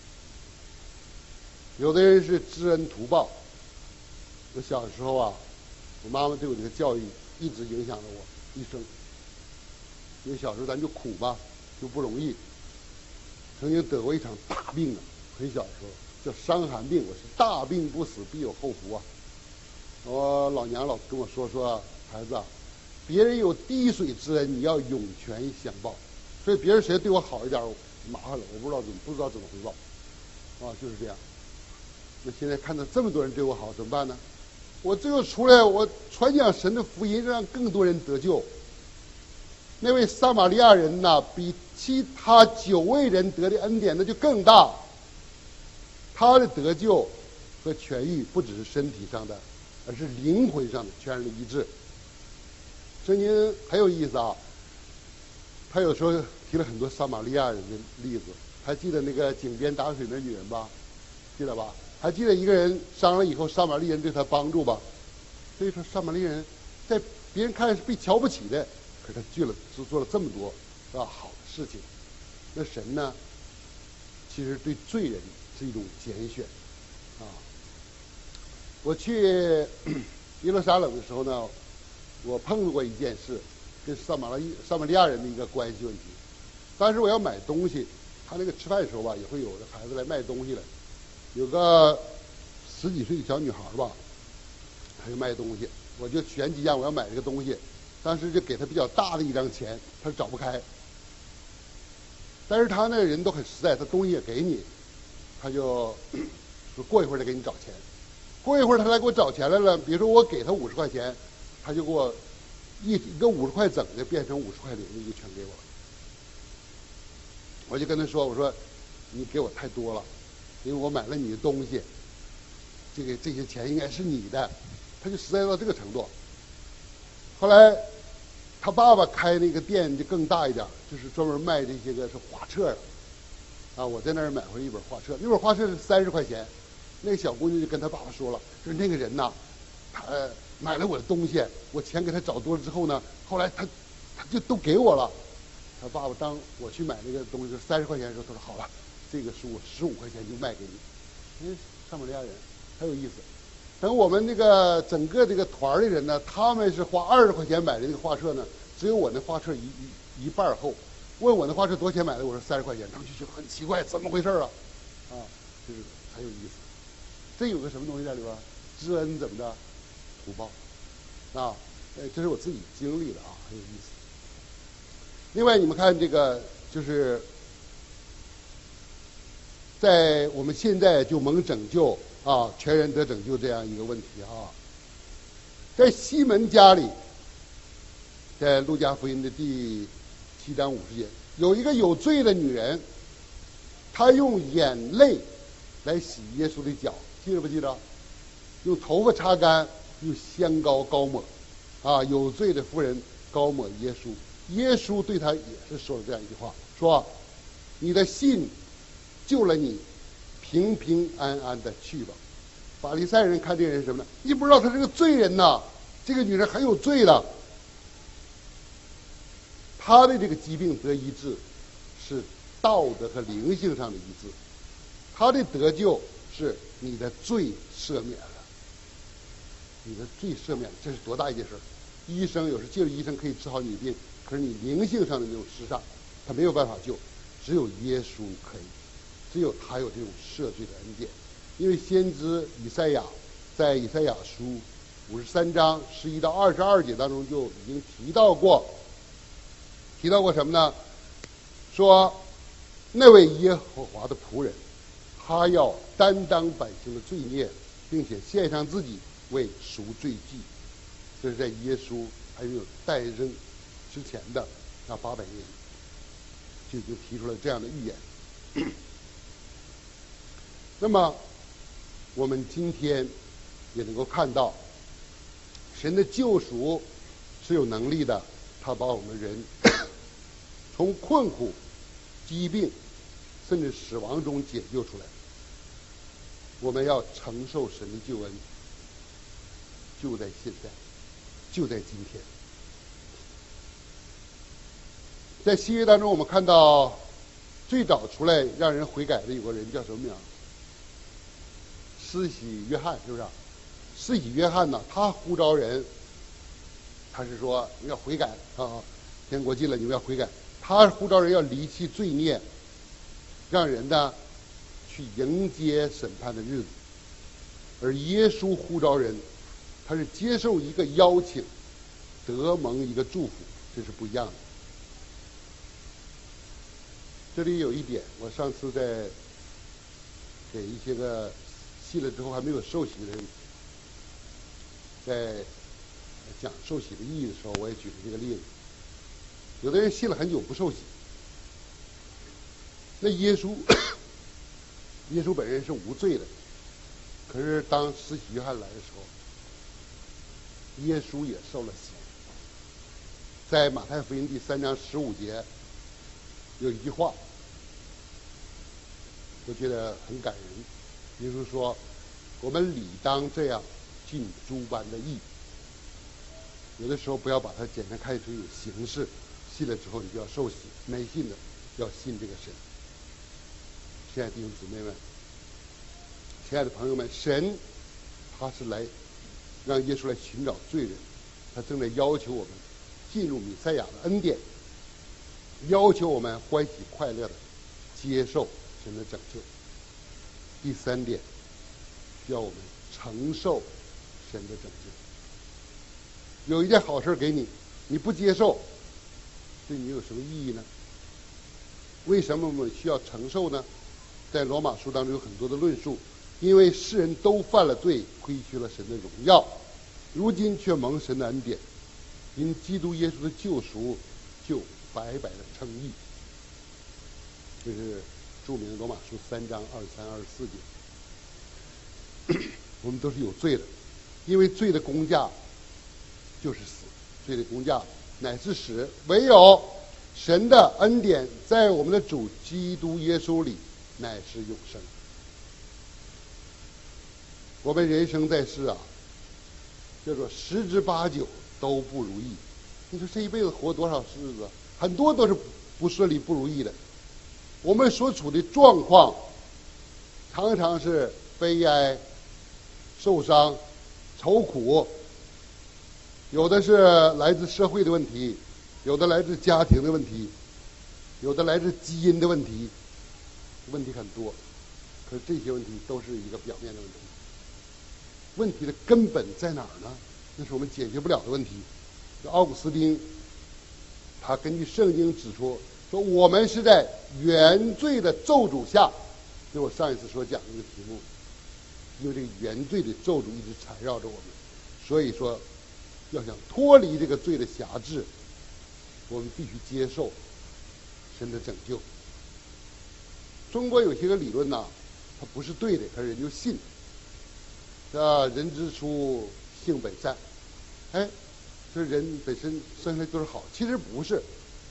有的人是知恩图报。我小时候啊，我妈妈对我这个教育一直影响了我一生。因为小时候咱就苦吧，就不容易。曾经得过一场大病啊，很小的时候。叫伤寒病，我是大病不死必有后福啊！我老娘老跟我说说，孩子啊，别人有滴水之恩，你要涌泉相报。所以别人谁对我好一点，麻烦了，我不知道怎么不知道怎么回报，啊，就是这样。那现在看到这么多人对我好，怎么办呢？我最后出来，我传讲神的福音，让更多人得救。那位撒玛利亚人呐，比其他九位人得的恩典那就更大。他的得救和痊愈不只是身体上的，而是灵魂上的全然的医治。圣经很有意思啊，他有时候提了很多撒玛利亚人的例子。还记得那个井边打水的女人吧？记得吧？还记得一个人伤了以后，撒玛利人对他帮助吧？所以说，撒玛利人在别人看是被瞧不起的，可是他做了做了这么多啊好的事情。那神呢，其实对罪人是一种拣选，啊！我去耶路撒冷的时候呢，我碰到过一件事，跟撒玛利撒玛利亚人的一个关系问题。当时我要买东西，他那个吃饭的时候吧，也会有的孩子来卖东西来，有个十几岁的小女孩吧，她就卖东西，我就选几样我要买这个东西，当时就给她比较大的一张钱，她找不开。但是他那人都很实在，他东西也给你。他就说过一会儿再给你找钱，过一会儿他来给我找钱来了。比如说我给他五十块钱，他就给我一一个五十块整的变成五十块零的就全给我了。我就跟他说：“我说你给我太多了，因为我买了你的东西，这个这些钱应该是你的。”他就实在到这个程度。后来他爸爸开那个店就更大一点，就是专门卖这些个是画册的。啊，我在那儿买回一本画册，那本画册是三十块钱。那个小姑娘就跟她爸爸说了，说那个人呐，他买了我的东西，我钱给他找多了之后呢，后来他他就都给我了。他爸爸当我去买那个东西三十块钱的时候，他说好了，这个是我十五块钱就卖给你。哎，撒玛利亚人很有意思。等我们那个整个这个团的人呢，他们是花二十块钱买的那个画册呢，只有我那画册一一一半厚。问我那画册多少钱买的，我说三十块钱，他们就觉得很奇怪，怎么回事啊？啊，就是很有意思。这有个什么东西在里边？知恩怎么的？图报啊，呃，这是我自己经历的啊，很有意思。另外，你们看这个，就是在我们现在就蒙拯救啊，全人得拯救这样一个问题啊。 在西门家里，在路加福音的第七章五十节，有一个有罪的女人，她用眼泪来洗耶稣的脚，记得不记得？用头发擦干，用香膏膏抹，啊，有罪的妇人膏抹耶稣。耶稣对他也是说了这样一句话，说：“你的信救了你，平平安安的去吧。”法利赛人看这人是什么呢？你不知道他是个罪人呐，这个女人很有罪的。她的这个疾病得医治，是道德和灵性上的医治。她的得救是你的罪赦免了，你的罪赦免了，这是多大一件事！医生有时借着医生可以治好你的病，可是你灵性上的那种失丧，他没有办法救，只有耶稣可以，只有他有这种赦罪的恩典。因为先知以赛亚在以赛亚书五十三章十一到二十二节当中就已经提到过，提到过什么呢？说那位耶和华的仆人，他要担当百姓的罪孽，并且献上自己为赎罪祭。这是在耶稣还没有诞生之前的那八百年，就已经提出了这样的预言。那么我们今天也能够看到，神的救赎是有能力的，他把我们人从困苦、疾病甚至死亡中解救出来。我们要承受神的救恩，就在现在，就在今天。在新约当中，我们看到最早出来让人悔改的有个人叫什么名？施洗约翰，是不是？施洗约翰呢，他呼召人，他是说你要悔改啊，天国近了，你们要悔改。他呼召人要离弃罪孽，让人呢去迎接审判的日子。而耶稣呼召人，他是接受一个邀请，得蒙一个祝福，这是不一样的。这里有一点，我上次在给一些个信了之后还没有受洗的人，在讲受洗的意义的时候，我也举了这个例子。有的人信了很久不受洗，那耶稣，耶稣本人是无罪的，可是当施洗约翰来的时候，耶稣也受了洗。在马太福音第三章十五节有一句话，我觉得很感人。耶稣说：“我们理当这样尽诸般的义。”有的时候不要把它简单看成有形式，信了之后你就要受洗，没信的要信这个神。亲爱的弟兄姊妹们，亲爱的朋友们，神他是来让耶稣来寻找罪人，他正在要求我们进入弥赛亚的恩典，要求我们欢喜快乐的接受神的拯救。第三点，需要我们承受神的拯救。有一件好事给你，你不接受，对你有什么意义呢？为什么我们需要承受呢？在罗马书当中有很多的论述，因为世人都犯了罪，亏缺了神的荣耀，如今却蒙神的恩典，因基督耶稣的救赎，就白白的称义。这是著名的罗马书三章二十三、二十四节。我们都是有罪的，因为罪的工价就是死，罪的工价乃是死。唯有神的恩典在我们的主基督耶稣里乃是永生。我们人生在世啊，叫做十之八九都不如意。你说这一辈子活多少日子，很多都是不顺利、不如意的。我们所处的状况常常是悲哀、受伤、愁苦，有的是来自社会的问题，有的来自家庭的问题，有的来自基因的问题，问题很多。可是这些问题都是一个表面的问题，问题的根本在哪儿呢？那是我们解决不了的问题。奥古斯丁他根据圣经指出，说我们是在原罪的咒诅下，就我上一次所讲的一个题目，因为这个原罪的咒诅一直缠绕着我们，所以说要想脱离这个罪的辖制，我们必须接受神的拯救。中国有些个理论呐，它不是对的，可是人就信。啊，人之初，性本善。哎，这人本身生下来就是好，其实不是。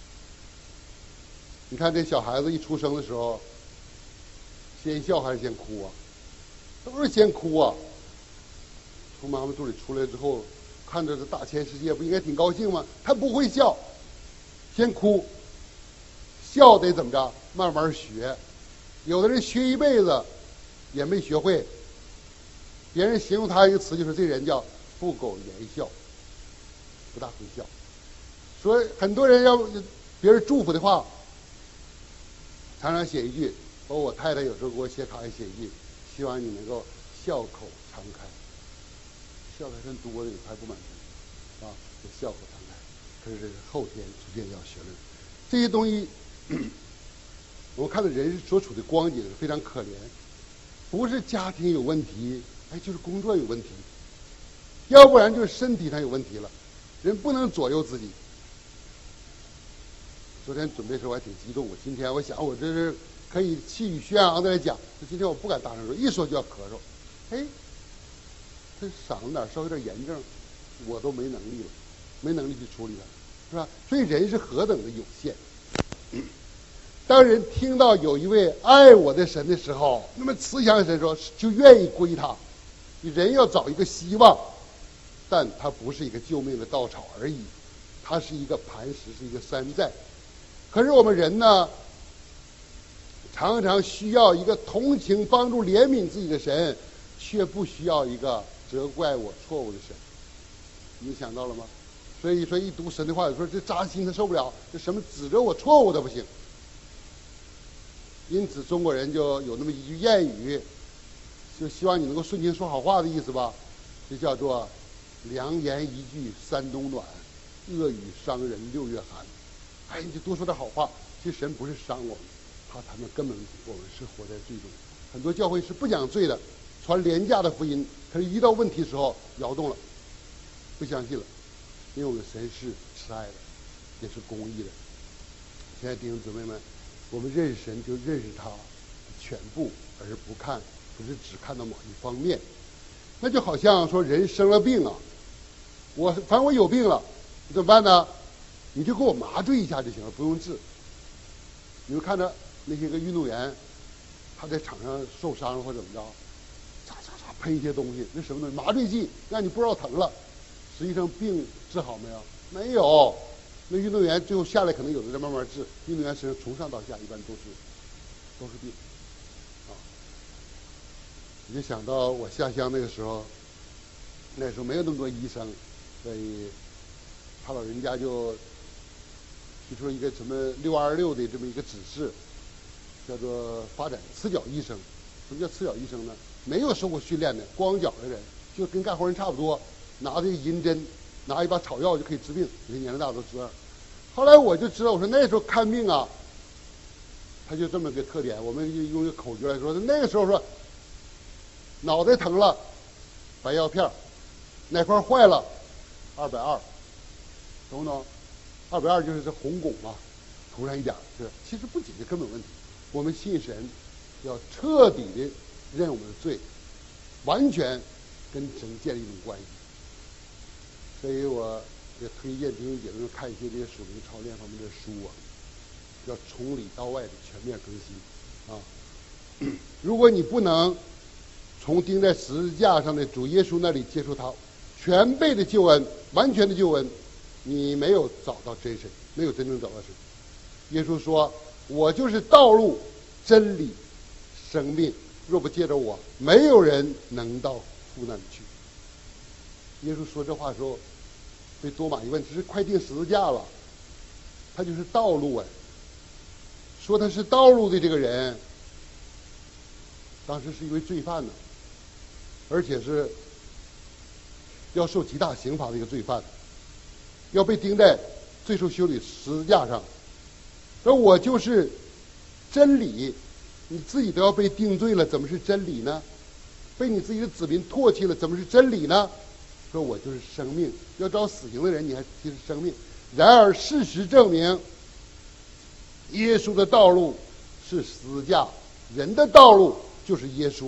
你看这小孩子一出生的时候，先笑还是先哭啊？都是先哭啊。从妈妈肚里出来之后，看着这大千世界，不应该挺高兴吗？他不会笑，先哭。笑得怎么着？慢慢学。有的人学一辈子也没学会。别人形容他一个词，就是这人叫不苟言笑，不大会笑。所以很多人要别人祝福的话，常常写一句，包括我太太有时候给我写卡也写一句，希望你能够笑口常开。笑的人多了，还不满足啊，就笑口常开。可是这是后天逐渐要学的这些东西。我们看到人所处的光景是非常可怜，不是家庭有问题，哎，就是工作有问题，要不然就是身体上有问题了。人不能左右自己。昨天准备的时候我还挺激动，我今天我想我这是可以气宇轩昂的来讲，今天我不敢大声说，一说就要咳嗽。哎，这嗓子哪儿稍微有点炎症，我都没能力了，没能力去处理它，是吧？所以人是何等的有限。当人听到有一位爱我的神的时候，那么慈祥的神说，就愿意归他。人要找一个希望，但它不是一个救命的稻草而已，它是一个磐石，是一个山寨。可是我们人呢，常常需要一个同情、帮助、怜悯自己的神，却不需要一个责怪我错误的神。你想到了吗？所以说一读神的话，有时候这扎心，他受不了，这什么指责我错误的不行。因此中国人就有那么一句谚语，就希望你能够顺情说好话的意思吧，就叫做良言一句三冬暖，恶语伤人六月寒。哎，你就多说点好话。其实神不是伤我们，他他们根本我们是活在罪中。很多教会是不讲罪的，传廉价的福音，可是一到问题的时候摇动了，不相信了，因为我们神是慈爱的，也是公义的。亲爱的弟兄姊妹们，我们认识神就认识他全部，而不看不是只看到某一方面。那就好像说人生了病啊，我反正我有病了，你怎么办呢？你就给我麻醉一下就行了，不用治。你们看着那些个运动员，他在场上受伤了或者怎么着，嚓嚓嚓喷一些东西，那什么东西？麻醉剂，让你不知道疼了。实际上病治好没有？没有。那运动员最后下来，可能有的在慢慢治。运动员身上从上到下一般都是都是病啊。你就想到我下乡那个时候，那时候没有那么多医生，所以他老人家就提出了一个什么六二六的这么一个指示，叫做发展赤脚医生。什么叫赤脚医生呢？没有受过训练的光脚的人，就跟干活人差不多，拿着银针，拿一把草药就可以治病。有些年龄大都知道。后来我就知道，我说那时候看病啊，他就这么个特点。我们用一个口诀来说，那个时候说脑袋疼了，白药片，哪块坏了，二百二，懂不懂？二百二就是这红汞嘛，涂上一点，是其实不解决根本问题。我们信神，要彻底的认我们的罪，完全跟神建立一种关系。所以我也推荐弟兄姐妹们看一些这些属灵操练方面的书啊，要从里到外的全面更新啊。如果你不能从钉在十字架上的主耶稣那里接受他全备的救恩、完全的救恩，你没有找到真神，没有真正找到神。耶稣说：“我就是道路、真理、生命，若不借着我，没有人能到父那里去。”耶稣说这话的时候，被多马一问：“这是快钉十字架了，他就是道路哎。”说他是道路的这个人，当时是一位罪犯呢，而且是要受极大刑罚的一个罪犯，要被钉在最受羞辱十字架上。说我就是真理，你自己都要被定罪了，怎么是真理呢？被你自己的子民唾弃了，怎么是真理呢？ 说我就是生命，要找死刑的人你还提是生命。然而事实证明，耶稣的道路是十字架，人的道路就是耶稣，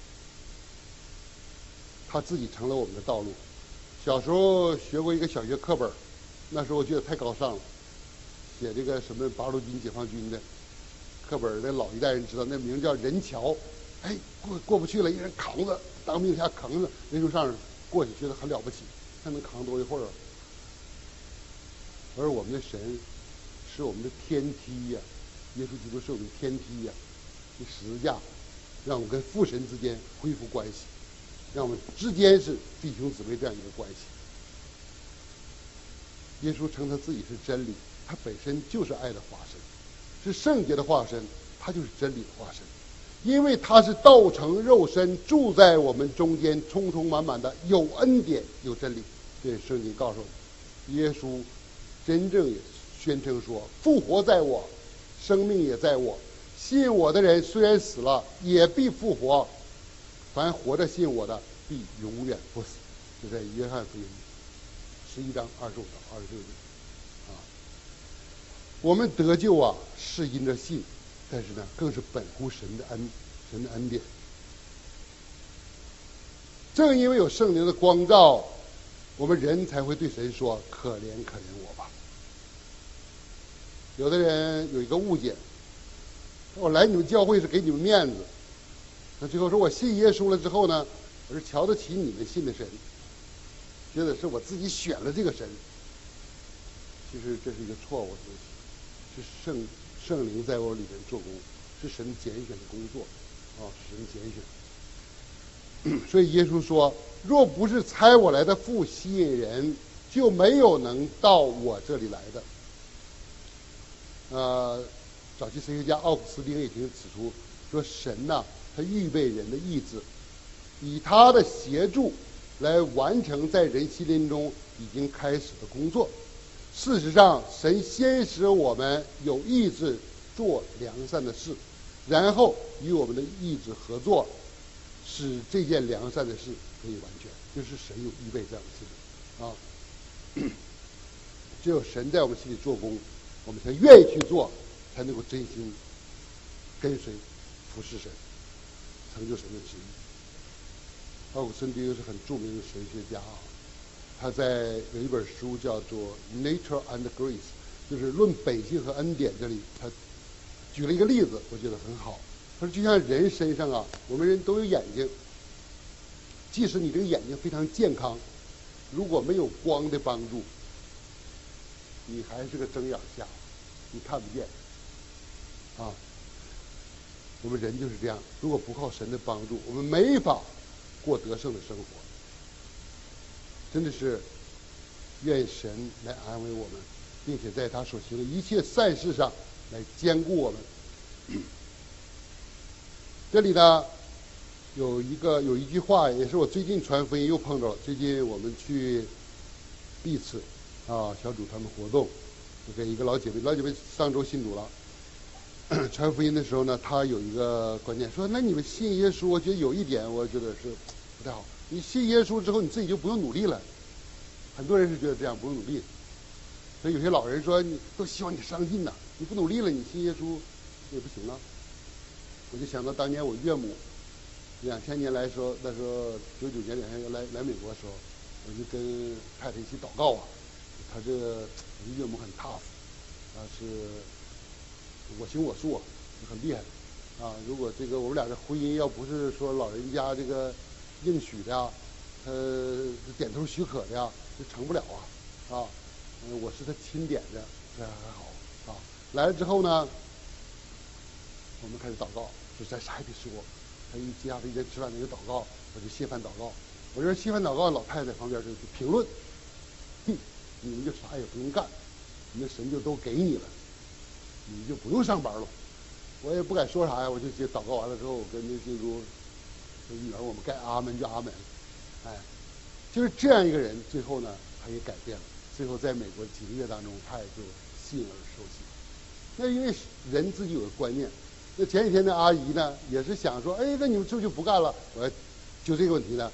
他自己成了我们的道路。小时候学过一个小学课本，那时候我觉得太高尚了，写这个什么八路军解放军的课本，那老一代人知道，那名叫人桥。哎，过过不去了，一人扛着，当兵下扛着，人从上过去，觉得很了不起，看能扛多一会儿。而我们的神是我们的天梯呀、啊，耶稣基督是我们的天梯呀、啊，这十字架让我们跟父神之间恢复关系，让我们之间是弟兄姊妹这样一个关系。耶稣称他自己是真理，他本身就是爱的化身，是圣洁的化身，他就是真理的化身。因为他是道成肉身，住在我们中间，充充满满的有恩典有真理。这圣经告诉我们，耶稣真正也宣称说，复活在我，生命也在我，信我的人虽然死了也必复活，凡活着信我的必永远不死。这在约翰福音十一章二十五到二十六节啊。我们得救啊是因着信，但是呢更是本乎神的恩，神的恩典。正因为有圣灵的光照，我们人才会对神说，可怜可怜我吧。有的人有一个误解，我来你们教会是给你们面子，那最后说我信耶稣了之后呢，我是瞧得起你们信的神，觉得是我自己选了这个神。其实这是一个错误的东西，是圣圣灵在我里面做工，是神拣选的工作啊，是神拣选。所以耶稣说，若不是差我来的父吸引人，就没有能到我这里来的。呃，早期神学家奥古斯丁已经指出说，神呐、啊，他预备人的意志，以他的协助来完成在人心灵中已经开始的工作。事实上，神先使我们有意志做良善的事，然后与我们的意志合作，使这件良善的事可以完全。就是神有预备在我们心里啊，只有神在我们心里做工，我们才愿意去做，才能够真心跟随服侍神，成就神的旨意。奥古斯丁是很著名的神学家啊，他在有一本书叫做《Nature and Grace》，就是论本性和恩典。这里他举了一个例子，我觉得很好。他说，就像人身上啊，我们人都有眼睛，即使你这个眼睛非常健康，如果没有光的帮助，你还是个睁眼瞎，你看不见啊。我们人就是这样，如果不靠神的帮助，我们没法过得胜的生活。真的是愿神来安慰我们，并且在他所行的一切善事上来兼顾我们。这里呢有一个有一句话，也是我最近传福音又碰到了。最近我们去B次啊小组他们活动，就跟一个老姐妹，老姐妹上周信主了。传福音的时候呢，她有一个观念说，那你们信耶稣，我觉得有一点我觉得是不太好。你信耶稣之后，你自己就不用努力了。很多人是觉得这样不用努力，所以有些老人说，你都希望你上进呐，你不努力了，你信耶稣也不行了。我就想到当年我岳母两千年来说，那时候九九年两千年来来美国的时候，我就跟太太一起祷告啊。他这个我的岳母很 tough， 啊是我行我素，很厉害啊。如果这个我们俩的婚姻要不是说老人家这个应许的呀，他点头许可的呀，就成不了啊啊。嗯，我是他钦点的，这还好啊。来了之后呢，我们开始祷告，就咱啥也别说。他一接下来一人吃饭那个祷告，我就谢饭祷告。我这谢饭祷告，老太太旁边就评论，哼，你们就啥也不用干，你们神就都给你了，你就不用上班了。我也不敢说啥呀，我就接祷告完了之后，我跟那金珠说女儿，我们该阿门就阿门。哎，就是这样一个人，最后呢，他也改变了。最后在美国几个月当中，他也就信而受洗。那因为人自己有个观念。那前几天的阿姨呢，也是想说，哎，那你们这就不干了？我就这个问题呢，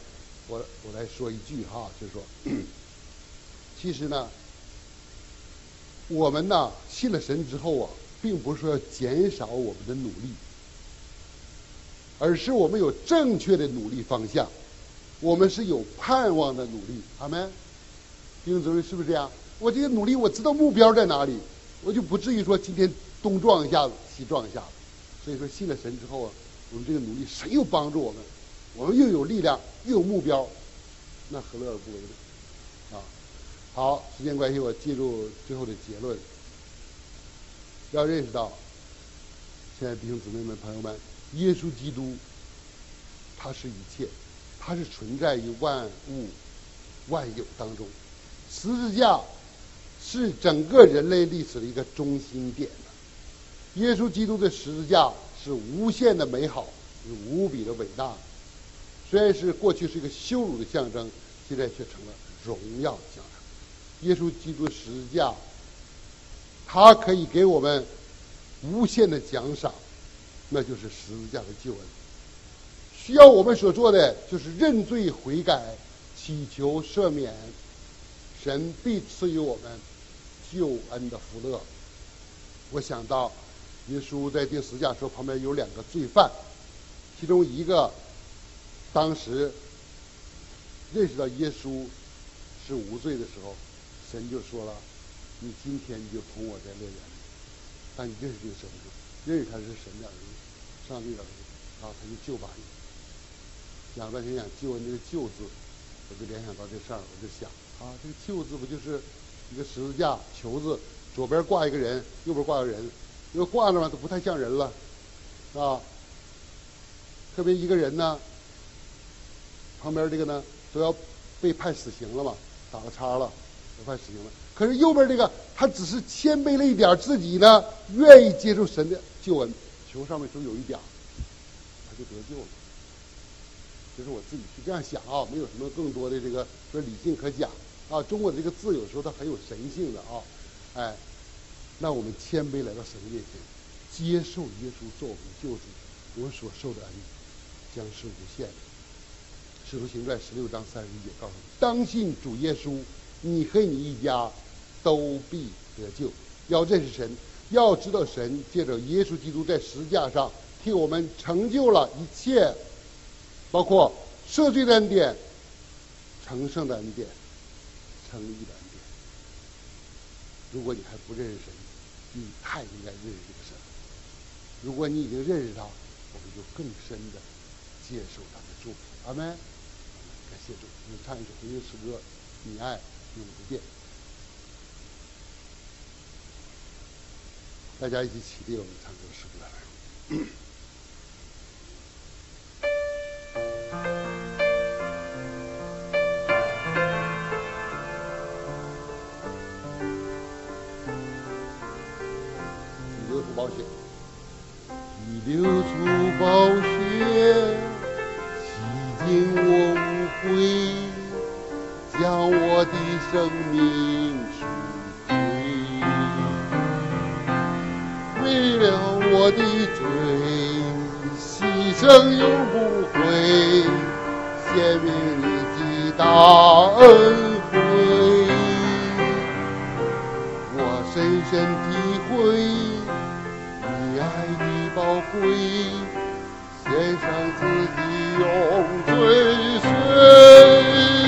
我我来说一句哈，就是说，其实呢，我们呢信了神之后啊，并不是说要减少我们的努力，而是我们有正确的努力方向，我们是有盼望的努力。阿们，弟兄姊妹，是不是这样？我这个努力，我知道目标在哪里，我就不至于说今天东撞一下子，西撞一下子。所以说，信了神之后啊，我们这个努力，神又帮助我们，我们又有力量，又有目标，那何乐而不为呢？啊，好，时间关系，我进入最后的结论。要认识到，亲爱的弟兄姊妹们、朋友们，耶稣基督，他是一切，他是存在于万物万有当中，十字架是整个人类历史的一个中心点。耶稣基督的十字架是无限的美好，是无比的伟大。虽然是过去是一个羞辱的象征，现在却成了荣耀的象征。耶稣基督的十字架，它可以给我们无限的奖赏，那就是十字架的救恩。需要我们所做的就是认罪悔改，祈求赦免，神必赐予我们救恩的福乐。我想到耶稣在钉十字架时候，旁边有两个罪犯，其中一个当时认识到耶稣是无罪的时候，神就说了：“你今天你就同我在乐园里。”当你认识这个神的时候，认识他是神的儿子，上帝的儿子，然后他就救拔你。讲半天讲救恩这个“救”字，我就联想到这事儿，我就想啊，这个“救”字不就是一个十字架球字，左边挂一个人，右边挂个人。因为挂着嘛，都不太像人了，啊。特别一个人呢，旁边这个呢都要被判死刑了嘛，打个叉了，都判死刑了。可是右边这个，他只是谦卑了一点，自己呢愿意接受神的救恩，球上面都有一点，他就得救了。这是我自己是这样想啊，没有什么更多的这个说理性可讲啊。中国这个字有时候它很有神性的啊，哎。那我们谦卑来到神面前，接受耶稣做我们的救主，我们所受的恩将是无限的。使徒行传十六章三十一节告诉你：当信主耶稣，你和你一家都必得救。要认识神，要知道神借着耶稣基督在十字架上替我们成就了一切，包括赦罪的恩典、成圣的恩典、称义的恩典。如果你还不认识神，你太应该认识这个神。如果你已经认识他，我们就更深的接受他的祝福。阿们。感谢主。我们唱一首回应诗歌：你爱永不变。大家一起起立，我们唱这首诗歌。宝血，已流出宝血，洗净我无悔，将我的生命赎回。为了我的罪，牺牲永不悔，显明你的大恩惠。我深深体会爱的宝贵，献上自己永追随，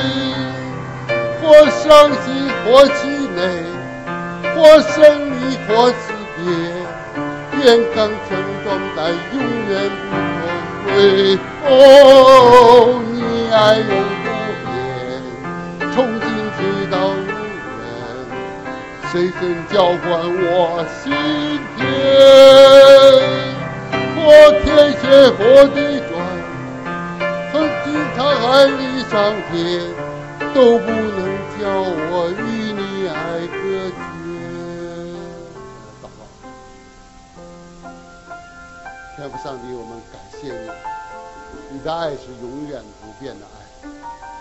或伤心或气馁，或胜利或死别，愿刚强壮胆，永远不后悔。哦，你爱永不变，从今直到永远，深深浇灌我心田。或天旋或地转，曾经沧海里上天，都不能叫我与你爱隔绝。祷告，天父上帝，我们感谢你，你的爱是永远不变的爱。